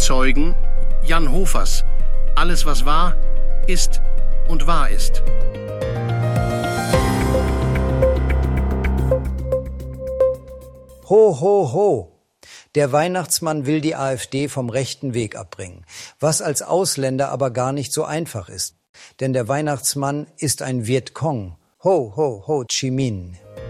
Zeugen Jan Hofers. Alles, was war, ist und wahr ist. Ho, ho, ho! Der Weihnachtsmann will die AfD vom rechten Weg abbringen, was als Ausländer aber gar nicht so einfach ist. Denn der Weihnachtsmann ist ein Vietcong. Ho, ho, ho, Chi Minh.